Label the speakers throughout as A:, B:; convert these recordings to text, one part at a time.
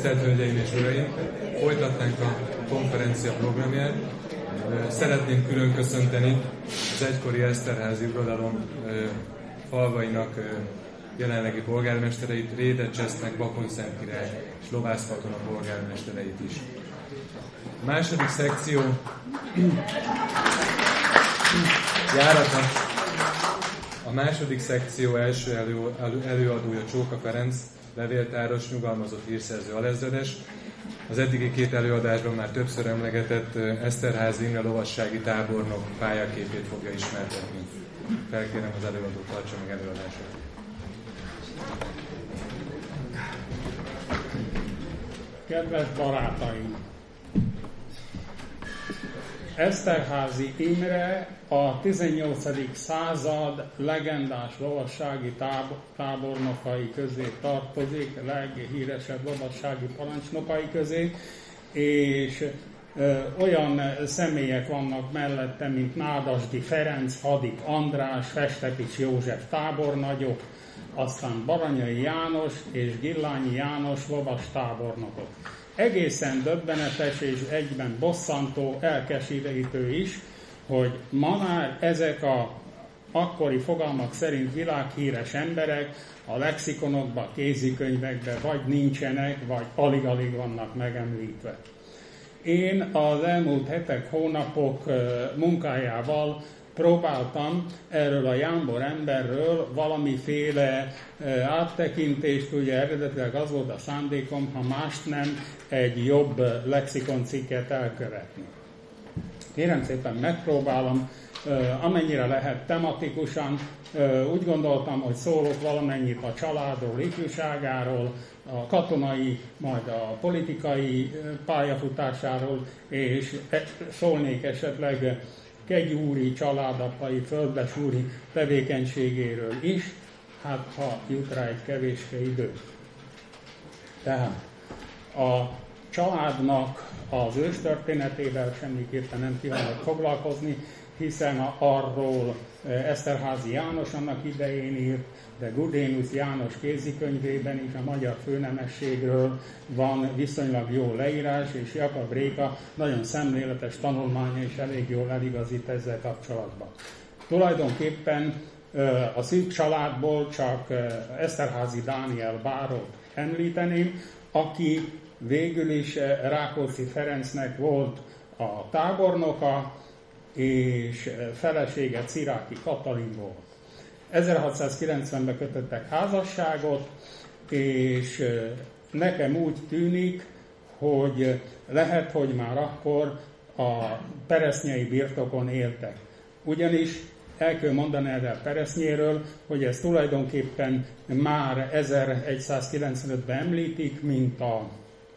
A: Tisztelt Hölgyeim és Uraim! Folytatnánk a konferencia programját. Szeretném külön köszönteni az egykori Eszterházy uradalom falvainak jelenlegi polgármestereit, Réde, Csesznek, Bakony-Szentkirály és Lovász-Katona polgármestereit is. A második szekció A második szekció első előadója Csóka Ferenc, levéltáros, nyugalmazott hírszerző alezredes. Az eddigi két előadásban már többször emlegetett Eszterházy Imre lovassági tábornok pályaképét fogja ismertetni. Felkérem az előadót, tartsa meg előadását.
B: Kedves barátaim! Eszterházy Imre a 18. század legendás lovassági tábornokai közé tartozik, leghíresebb lovassági parancsnokai közé, és olyan személyek vannak mellette, mint Nádasdy Ferenc, Hadik András, Festepics József tábornagyok, aztán Baranyai János és Gillányi János lovas tábornokok. Egészen döbbenetes és egyben bosszantó, elkeserítő is, hogy ma már ezek a akkori fogalmak szerint világhíres emberek a lexikonokban, kézikönyvekben vagy nincsenek, vagy alig-alig vannak megemlítve. Én az elmúlt hetek, hónapok munkájával próbáltam erről a jámbor emberről valamiféle áttekintést, ugye eredetileg az volt a szándékom, ha mást nem, egy jobb lexikoncikket elkövetni. Kérem szépen megpróbálom, amennyire lehet tematikusan. Úgy gondoltam, hogy szólok valamennyit a családról, ifjúságáról, a katonai, majd a politikai pályafutásáról, és szólnék esetleg kegyúri, családapai, földesúri tevékenységéről is, hát ha jut rá egy kevéske idő. Tehát a családnak az őstörténetével semmiképpen nem kívánok foglalkozni, hiszen arról Eszterházy János annak idején írt, de Gudénusz János kézikönyvében is a magyar főnemességről van viszonylag jó leírás, és Jakab Réka nagyon szemléletes tanulmánya is elég jól eligazít ezzel kapcsolatban. Tulajdonképpen a szűk családból csak Eszterházy Dániel bárót említeném, aki végül is Rákóczi Ferencnek volt a tábornoka, és felesége Ciráki Katalin volt. 1690-ben kötöttek házasságot, és nekem úgy tűnik, hogy lehet, hogy már akkor a peresznyei birtokon éltek. Ugyanis el kell mondani erre a Peresznyéről, hogy ez tulajdonképpen már 1195-ben említik, mint a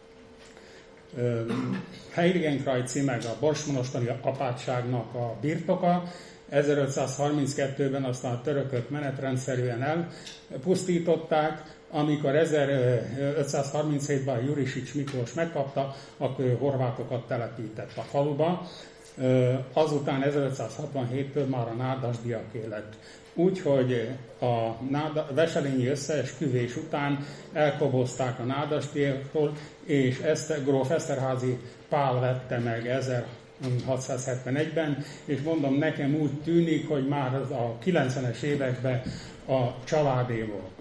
B: Heiligenkreuzi meg a Borsmonostani apátságnak a birtoka. 1532-ben aztán a törökök menetrendszerűen elpusztították, amikor 1537-ben Jurisics Miklós megkapta, akkor horvátokat telepített a faluba. Azután 1567-től már a nádasdyaké lett. Úgyhogy a veselényi összeesküvés után elkobozták a nádasdyaktól, és gróf Eszterházy Pál vette meg 1671-ben, és mondom, nekem úgy tűnik, hogy már a 90-es években a családé volt.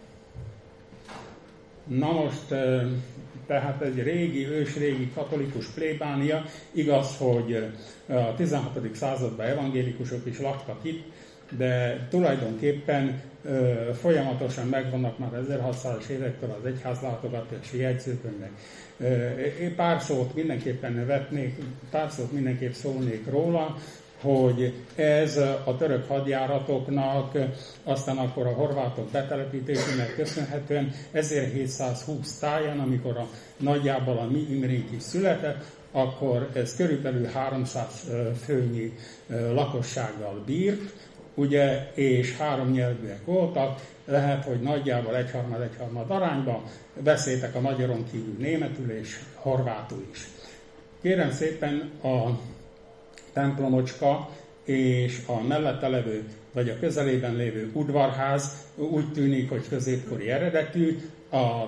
B: Na most, tehát egy ősrégi katolikus plébánia, igaz, hogy a 16. században evangélikusok is laktak itt, de tulajdonképpen folyamatosan megvannak már 1600-as évektől az egyházlátogatási jegyzőkönyvek. Én pár szót mindenképp szólnék róla, hogy ez a török hadjáratoknak, aztán akkor a horvátok betelepítésének köszönhetően 1720 táján, amikor nagyjából a mi Imrénk is született, akkor ez körülbelül 300 főnyi lakossággal bírt, ugye, és 3 nyelvűek voltak, lehet, hogy nagyjából egyharmad arányban beszéltek a magyaron kívül németül és horvátul is. Kérem szépen, a templomocska és a mellette levő, vagy a közelében lévő udvarház úgy tűnik, hogy középkori eredetű, a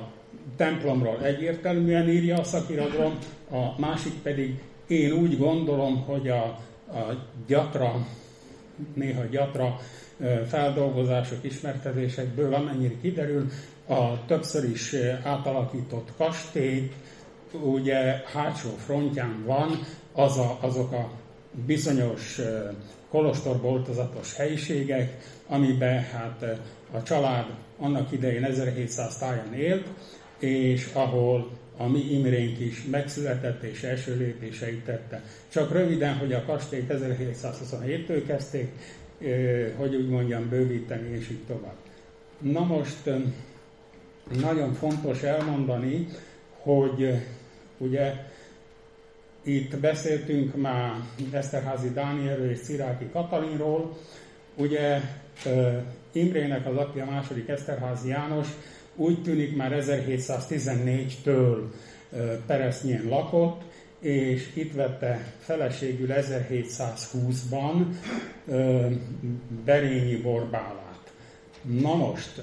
B: templomról egyértelműen írja a szakirodalom, a másik pedig én úgy gondolom, hogy a gyatra, néha gyatra feldolgozások, ismertetésekből, amennyire kiderül, a többször is átalakított kastély, ugye hátsó frontján van azok a bizonyos kolostorboltozatos helyiségek, amiben hát a család annak idején 1700 táján élt, és ahol a mi Imrénk is megszületett és első lépéseit tette. Csak röviden, hogy a kastélyt 1727-től kezdték, hogy úgy mondjam, bővíteni, és így tovább. Na most nagyon fontos elmondani, hogy ugye itt beszéltünk már Eszterházy Dánielről és Cziráky Katalinról, ugye Imrének az apja, második Eszterházy János úgy tűnik már 1714-től Peresznyén lakott, és itt vette feleségül 1720-ban Berényi Borbálát. Na most,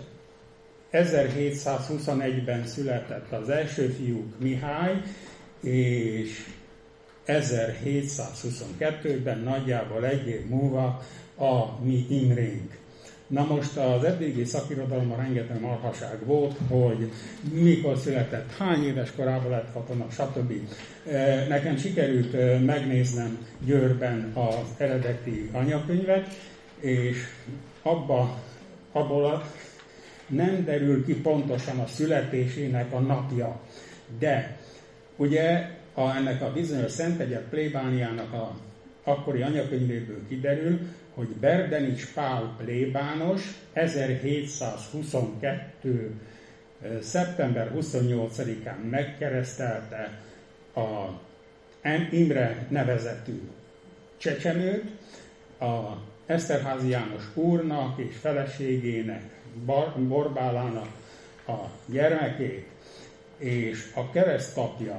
B: 1721-ben született az első fiúk Mihály, és 1722-ben nagyjából egy év múlva a mi Imrénk. Na most az eddigi szakirodalomban rengeteg marhaság volt, hogy mikor született, hány éves korában lett katona, stb. Nekem sikerült megnéznem Győrben az eredeti anyakönyvet, és abból nem derül ki pontosan a születésének a napja. De ugye ennek a bizonyos Szentegyed plébániának a akkori anyakönyvéből kiderül, hogy Berdenics Pál plébános 1722. szeptember 28-án megkeresztelte a Imre nevezetű csecsemőt, a Eszterházy János úrnak és feleségének, Borbálának a gyermekét, és a keresztapja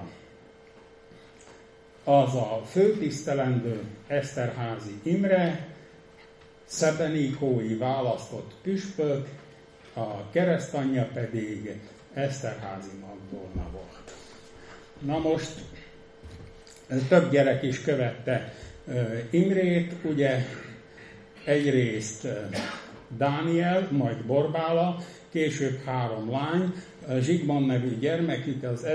B: az a főtisztelendő Eszterházy Imre, szebenikói választott püspök, a keresztanyja pedig Eszterházy Magdolna volt. Na most több gyerek is követte Imrét, ugye egyrészt Dániel, majd Borbála, később 3 lány, Zsigmond nevű gyermekük az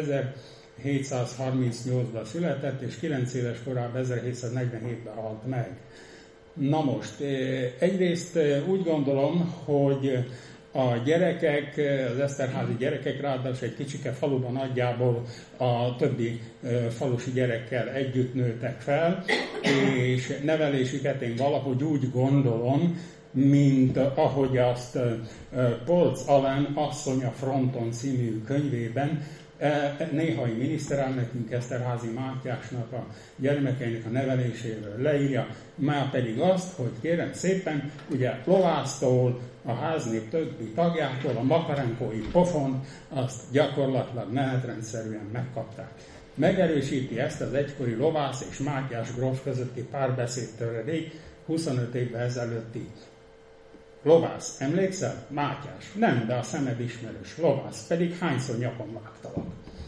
B: 1738-ban született, és 9 éves korában 1747-ben halt meg. Na most, egyrészt úgy gondolom, hogy a gyerekek, az eszterházy gyerekek ráadásul egy kicsike faluban nagyjából a többi falusi gyerekkel együtt nőttek fel, és nevelésüket én valahogy úgy gondolom, mint ahogy azt Polc Alen Asszony a fronton című könyvében néhai miniszterelnökünk Eszterházy Mátyásnak a gyermekeinek a neveléséről leírja, már pedig azt, hogy kérem szépen, ugye lovásztól, a háznép többi tagjától a makarenkói pofont, azt gyakorlatilag menetrendszerűen megkapták. Megerősíti ezt az egykori lovász és Mátyás gróf közötti párbeszéd töredék 25 évvel ezelőtti. Lovász, emlékszel? Mátyás. Nem, de a szemed ismerős. Lovász, pedig hányszor nyakon vágtalak.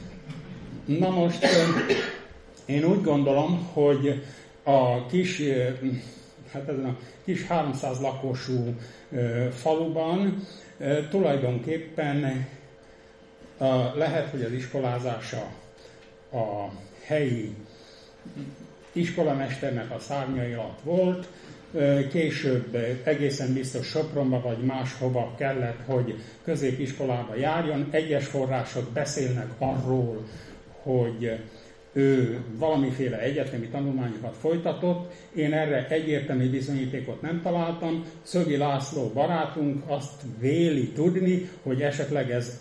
B: Na most én úgy gondolom, hogy a kis, ezen a kis 300 lakosú faluban tulajdonképpen lehet, hogy az iskolázása a helyi iskolamesternek a szárnyai alatt volt, később egészen biztos Sopronba vagy máshova kellett, hogy középiskolába járjon. Egyes források beszélnek arról, hogy ő valamiféle egyetemi tanulmányokat folytatott. Én erre egyértelmű bizonyítékot nem találtam. Szögi László barátunk azt véli tudni, hogy esetleg ez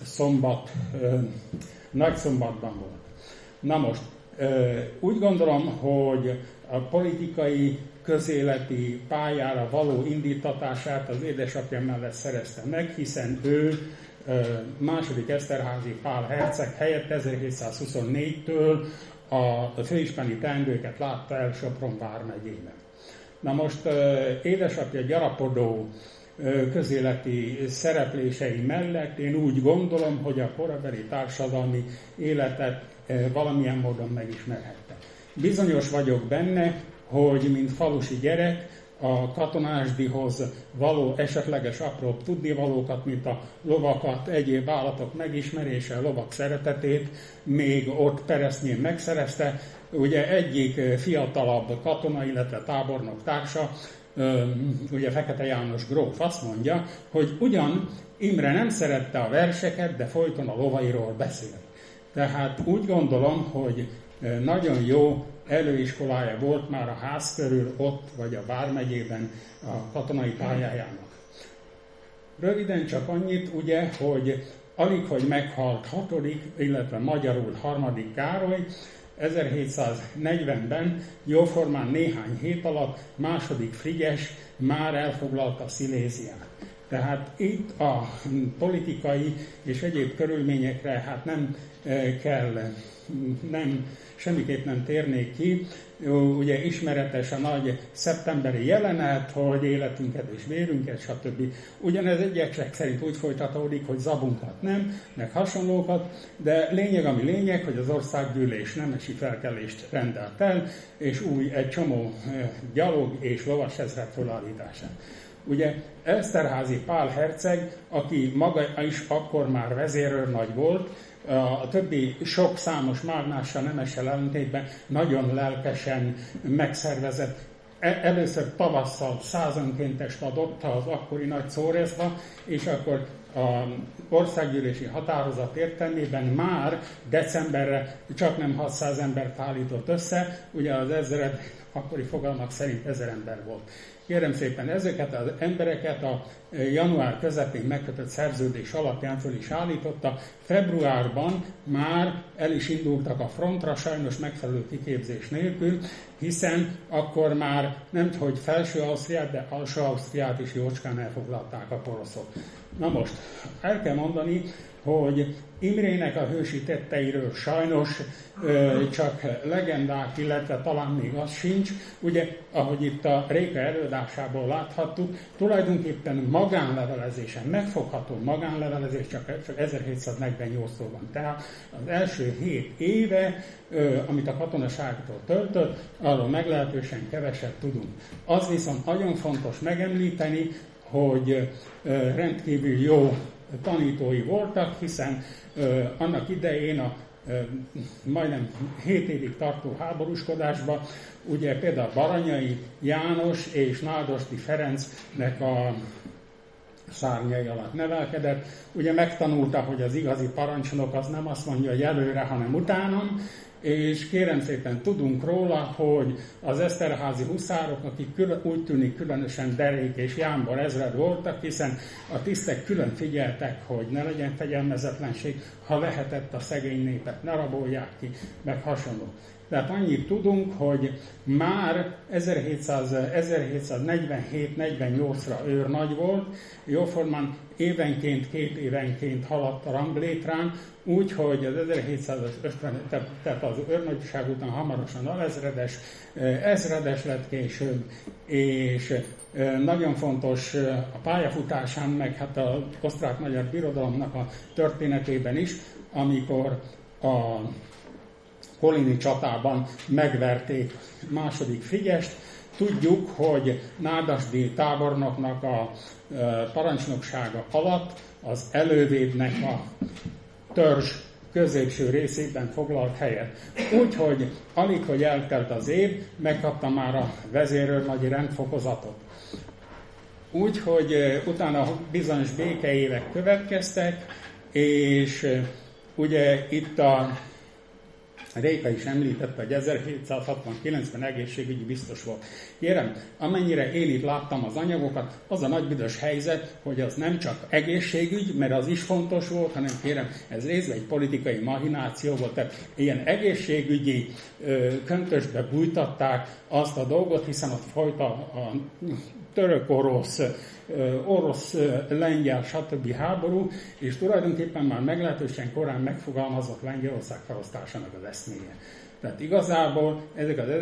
B: Nagyszombatban volt. Na most, úgy gondolom, hogy a politikai közéleti pályára való indítatását az édesapja mellett szerezte meg, hiszen ő második Eszterházy Pál herceg helyett 1724-től a főispáni teendőket látta el Sopron vármegyében. Na most édesapja gyarapodó közéleti szereplései mellett én úgy gondolom, hogy a korabeli társadalmi életet valamilyen módon megismerhette. Bizonyos vagyok benne, hogy mint falusi gyerek a katonásdihoz való esetleges apró tudnivalókat, mint a lovakat, egyéb állatok megismerése, a lovak szeretetét még ott Peresznyén megszerezte. Ugye egyik fiatalabb katona, illetve tábornok társa, ugye Fekete János gróf azt mondja, hogy ugyan Imre nem szerette a verseket, de folyton a lovairól beszél. Tehát úgy gondolom, hogy nagyon jó előiskolája volt már a ház körül ott, vagy a vármegyében a katonai pályájának. Röviden csak annyit, ugye, hogy alig, hogy meghalt 6., illetve magyarul 3. Károly, 1740-ben jóformán néhány hét alatt 2. Frigyes már elfoglalta Sziléziát. Tehát itt a politikai és egyéb körülményekre hát nem kell, semmiképp nem térnék ki. Ugye ismeretes a nagy szeptemberi jelenet, hogy életünket és vérünket, stb. Ugyanez egyesek szerint úgy folytatódik, hogy zabunkat nem, meg hasonlókat, de lényeg, ami lényeg, hogy az országgyűlés nemesi felkelést rendelt el, és egy csomó gyalog és lovas ezred felállítását. Ugye Esterházy Pál herceg, aki maga is akkor már vezérőrnagy volt, a többi sok számos mágnással, nemessel ellentétben nagyon lelkesen megszervezett. Először tavasszal 100 önkéntest adott az akkori nagy Szórezba, és akkor az országgyűlési határozat értelmében már decemberre csak nem 600 embert állított össze, ugye az ezred akkori fogalmak szerint 1000 ember volt. Kérem szépen, ezeket az embereket a január közepén megkötött szerződés alapján föl is állította. Februárban már el is indultak a frontra, sajnos megfelelő kiképzés nélkül, hiszen akkor már nem hogy Felső-Ausztriát, de Alsó-Ausztriát is jócskán elfoglalták a poroszok. Na most, el kell mondani, hogy Imrének a hősi tetteiről sajnos csak legendák, illetve talán még az sincs. Ugye, ahogy itt a Réka előadásából láthattuk, tulajdonképpen magánlevelezésen, megfogható magánlevelezés csak 1748-tól van. Tehát az első 7 éve, amit a katonaságtól töltött, arról meglehetősen keveset tudunk. Az viszont nagyon fontos megemlíteni, hogy rendkívül jó tanítói voltak, hiszen annak idején a majdnem 7 évig tartó háborúskodásban, ugye például Baranyai János és Nádasdy Ferencnek a szárnyai alatt nevelkedett. Ugye megtanulta, hogy az igazi parancsnok az nem azt mondja, hogy előre, hanem utánam, és kérem szépen tudunk róla, hogy az eszterházy huszárok, akik úgy tűnik különösen Derék és Jámbor ezred voltak, hiszen a tisztek külön figyeltek, hogy ne legyen fegyelmezetlenség, ha lehetett a szegény népet ne rabolják ki, meg hasonló. Tehát annyit tudunk, hogy már 1747-48-ra őrnagy volt, jóformán évenként, 2 évenként haladt a ranglétrán, úgyhogy az 1750, tehát az őrnagyság után hamarosan alezredes, ezredes lett később, és nagyon fontos a pályafutásán, meg hát az osztrák-magyar birodalomnak a történetében is, amikor a kolini csatában megverték II. Frigyest. Tudjuk, hogy Nádasdy tábornoknak a parancsnoksága alatt az elővédnek a törzs középső részében foglalt helyet. Úgyhogy alig, hogy eltelt az év, megkapta már a vezérőrnagyi rendfokozatot. Úgyhogy utána bizonyos békeévek következtek, és ugye itt a Réka is említette, hogy 1769-ben egészségügyi biztos volt. Kérem, amennyire én itt láttam az anyagokat, az a nagy büdös helyzet, hogy az nem csak egészségügy, mert az is fontos volt, hanem kérem, ez részben egy politikai mahináció volt, tehát ilyen egészségügyi köntösbe bújtatták azt a dolgot, hiszen ott folyt a török-orosz, orosz-lengyel, stb. Háború, és tulajdonképpen már meglehetősen korán megfogalmazott Lengyelország felosztásának az eszméje. Tehát igazából ezek az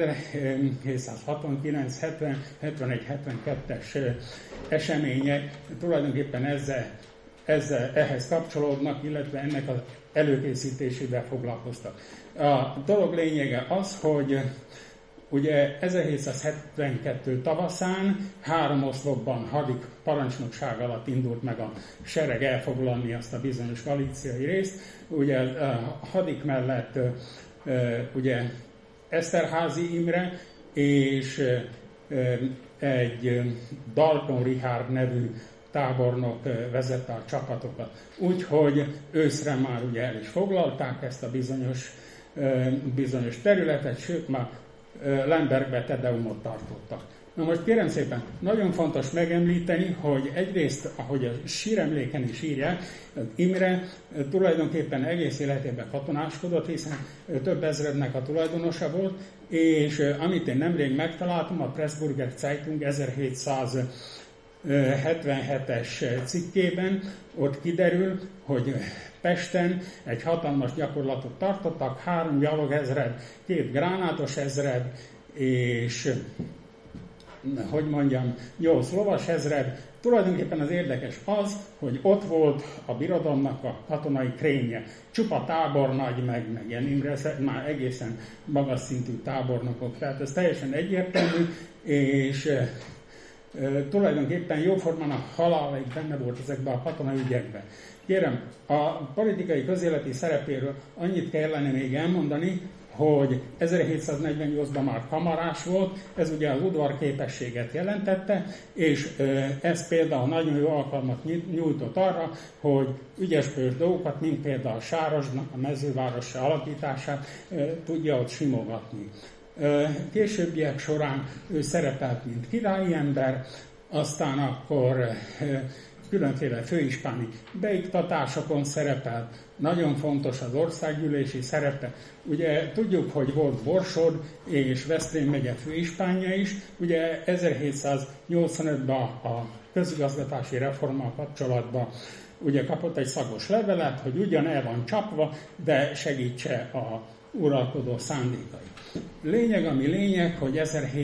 B: 1769, 70, 71, 72-es események tulajdonképpen ehhez kapcsolódnak, illetve ennek az előkészítésével foglalkoztak. A dolog lényege az, hogy ugye 1772 tavaszán 3 oszlopban hadik parancsnokság alatt indult meg a sereg elfoglalni azt a bizonyos galíciai részt. Ugye a hadik mellett ugye Eszterházy Imre és egy Dalton Richard nevű tábornok vezette a csapatokat. Úgyhogy őszre már ugye el is foglalták ezt a bizonyos területet, sőt már Lembergbe Tedeumot tartottak. Na most kérem szépen, nagyon fontos megemlíteni, hogy egyrészt, ahogy a síremléken is írják, Imre tulajdonképpen egész életében katonáskodott, hiszen több ezrednek a tulajdonosa volt, és amit én nemrég megtaláltam, a Pressburger Zeitung 1777-es cikkében, ott kiderül, hogy Pesten egy hatalmas gyakorlatot tartottak, 3 gyalogezred, 2 gránátos ezred, és 8 lovas ezred. Tulajdonképpen az érdekes az, hogy ott volt a birodalomnak a katonai krémje. Csupa tábornagy, meg ilyen Imre, már egészen magas szintű tábornokok. Tehát ez teljesen egyértelmű, és tulajdonképpen jóformán a halálaik benne volt ezekben a katonai ügyekben. Kérem, a politikai közéleti szerepéről annyit kellene még elmondani, hogy 1748-ban már kamarás volt, ez ugye az udvarképességet jelentette, és ez például nagyon jó alkalmat nyújtott arra, hogy ügyeskörös dolgokat, mint például a Sárosnak a mezővárosa alapítását tudja ott simogatni. Későbbiek során ő szerepelt, mint királyi ember, aztán akkor különféle főispáni beiktatásokon szerepelt, nagyon fontos az országgyűlési szerepe. Ugye tudjuk, hogy volt Borsod és Veszprém megye főispánja is, ugye 1785-ben a közigazgatási reformmal kapcsolatban ugye kapott egy szagos levelet, hogy ugyan el van csapva, de segítse a uralkodó szándékai. Lényeg, ami lényeg, hogy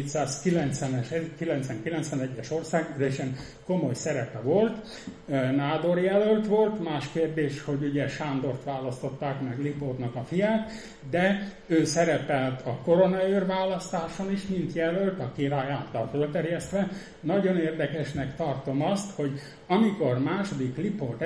B: 1790-91-es országgyűlésen komoly szerepe volt, Nádor jelölt volt, más kérdés, hogy ugye Sándort választották meg, Lipótnak a fiát, de ő szerepelt a koronaőr választáson is, mint jelölt, a király által fölterjesztve. Nagyon érdekesnek tartom azt, hogy amikor második Lipót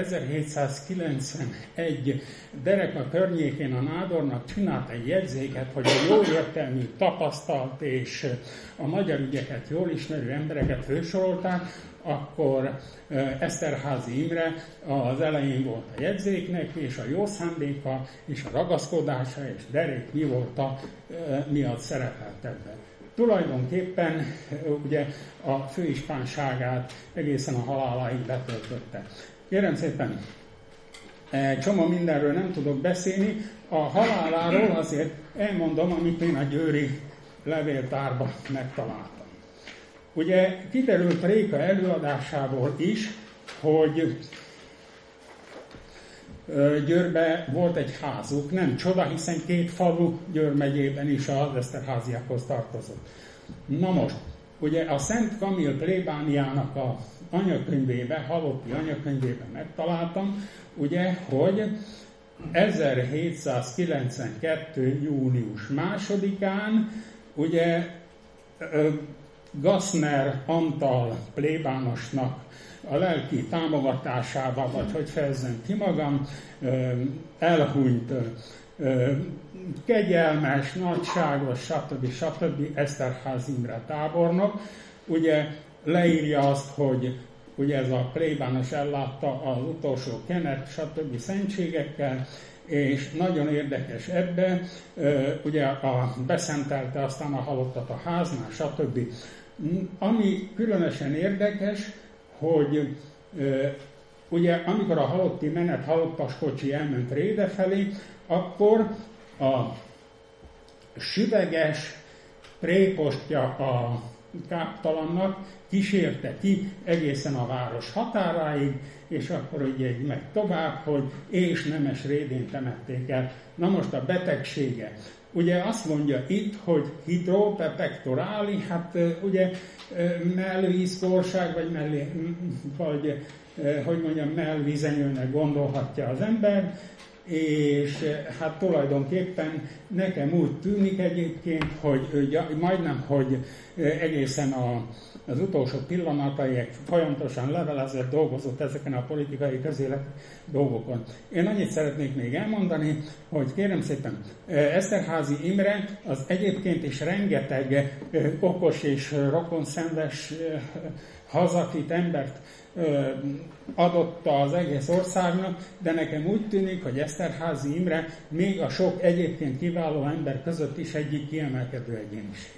B: 1791 Dereka környékén a Nádornak csinált egy jegyzéket, hogy a jó értelmű, tapasztalt és a magyar ügyeket jól ismerő embereket fősorolták, akkor Eszterházy Imre az elején volt a jegyzéknek, és a jó szándéka, és a ragaszkodása, és derék mi volt miatt szerepelt ebben. Tulajdonképpen ugye a főispánságát egészen a haláláig betöltötte. Kérem szépen, csomó mindenről nem tudok beszélni, a haláláról azért elmondom, amit én a győri levéltárban megtaláltam. Ugye kiderült Réka előadásából is, hogy Győrbe volt egy házuk, nem csoda, hiszen 2 falu Győr megyében is az Eszterháziakhoz tartozott. Na most, ugye a Szent Kamil plébániának a anyakönyvébe, halotti anyakönyvébe megtaláltam, ugye, hogy 1792. június 2-án, ugye Gassner Antal plébánosnak a lelki támogatásával, vagy hogy fejezzem ki magam, elhunyt kegyelmes, nagyságos, stb. Eszterházy Imre tábornok. Ugye leírja azt, hogy ugye ez a plébános ellátta az utolsó kenet, stb. Szentségekkel, és nagyon érdekes ebben, ugye beszentelte aztán a halottat a háznál, stb. Ami különösen érdekes, hogy ugye amikor a halotti menet halottaskocsi elment Réde felé, akkor a süveges prépostja a káptalannak, kísérte ki egészen a város határáig, és akkor ugye meg tovább, hogy és Nemes Rédén temették el. Na most a betegsége. Ugye azt mondja itt, hogy hidrope pectorali, hát ugye mellvízkorság, vagy hogy mondjam, mellvízenyőnek gondolhatja az ember, és hát tulajdonképpen nekem úgy tűnik egyébként, hogy majdnem, hogy egészen az utolsó pillanataig folyamatosan levelezett, dolgozott ezeken a politikai közélet dolgokon. Én annyit szeretnék még elmondani, hogy kérem szépen, Eszterházy Imre az egyébként is rengeteg okos és rokonszenves hazakit embert adott az egész országnak, de nekem úgy tűnik, hogy Eszterházy Imre még a sok egyébként kiváló ember között is egyik kiemelkedő egyéniség.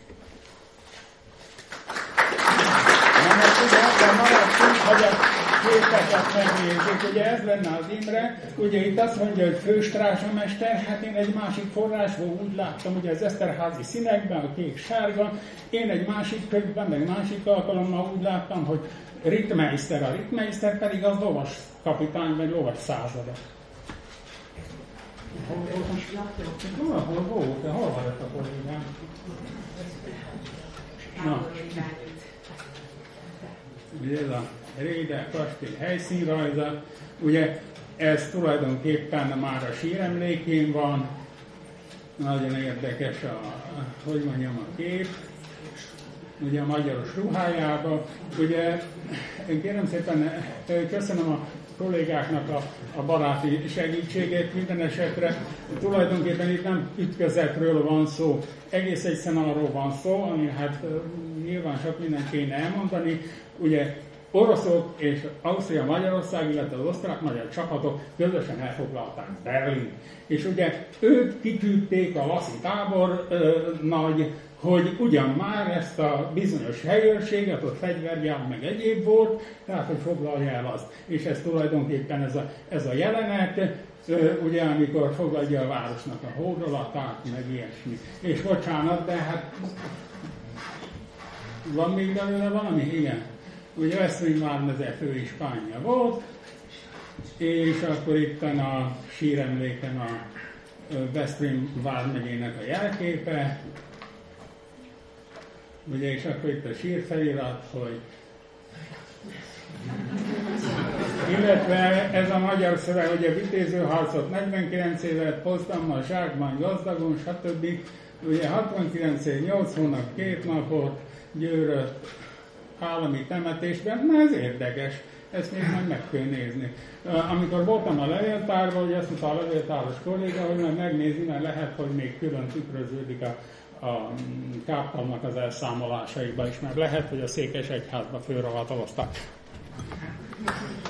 B: Na most ugye abban maradtunk, hogy a képeket megnézzük. Ugye ez lenne az Imre, ugye itt azt mondja, hogy főstrázsamester, hát én egy másik forrásból úgy láttam, ugye az Eszterházy színekben, a kék-sárga, én egy másik könyvben, meg másik alkalommal úgy láttam, hogy Rittmeister, a Rittmeister pedig az lovas kapitány, vagy lovas százada. Hol volt? Hol van ez a kollégám? Na. Ez a Réde kastély helyszínrajza. Ugye ez tulajdonképpen már a síremlékén van. Nagyon érdekes hogy mondjam, a kép. Ugye a magyaros ruhájában. Ugye én kérem szépen, köszönöm a kollégáknak a baráti segítségét minden esetre. Tulajdonképpen itt nem ütközetről van szó, egész egyszerűen arról van szó, ami hát nyilván sok mindent kéne elmondani. Ugye oroszok és Ausztria-Magyarország, illetve az osztrák-magyar csapatok közösen elfoglalták Berlin. És ugye ők kitűzték a Laci tábor hogy ugyan már ezt a bizonyos helyőrséget, ott fegyvergyár meg egyéb volt, tehát hogy foglalja el azt. És ez tulajdonképpen ez a jelenet, ugye amikor fogadja a városnak a hódolatát, meg ilyesmi. És bocsánat, de hát van még belőle valami? Igen. Ugye Veszprém vármegye főispánja volt, és akkor itt a síremléken a Veszprém vármegyének a jelképe, ugye, és akkor itt a sírfelirat, hogy illetve ez a magyar szöveg, ugye vitézőharcot 49 évet, Potsdammal, zsákban, gazdagon, stb. Ugye 69 év, 8 hónap, 2 napot, Győrött állami temetésben, na ez érdekes, ezt még majd meg kell nézni. Amikor voltam a levéltárban, ugye azt mondta a levéltáros kolléga, hogy majd megnézi, mert lehet, hogy még külön tükröződik a káptalnak az elszámolásaiba is, mert lehet, hogy a Székesegyházba főre hataloztak.